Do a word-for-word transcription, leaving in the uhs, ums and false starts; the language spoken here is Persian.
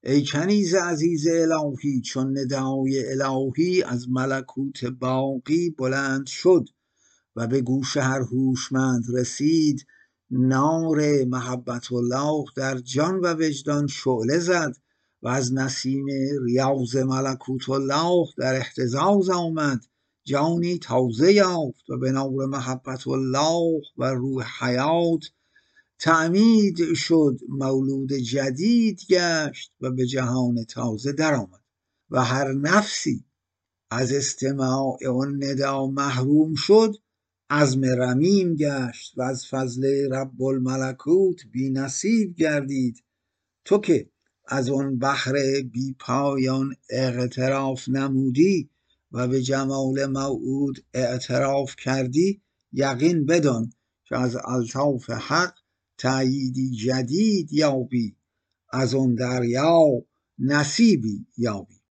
ای کنیز عزیز الهی، چون ندای الهی از ملکوت باقی بلند شد و به گوش هر هوشمند رسید، نار محبت الله در جان و وجدان شعله زد و از نسیم ریاض ملکوت الله در اهتزاز آمد. جانی تازه یافت و به نور محبت الله و روح حیات تعمید شد، مولود جدید گشت و به جهان تازه در آمد. و هر نفسی از استماع آن ندا محروم شد، عزم رمیم گشت و از فضل رب الملکوت بی نصیب گردید. تو که از آن بحر بی پایان اغتراف نمودی و به جمال موعود اعتراف کردی، یقین بدان که از الطاف حق تأییدی جدید یابی، از آن دریا نصیبی یابی.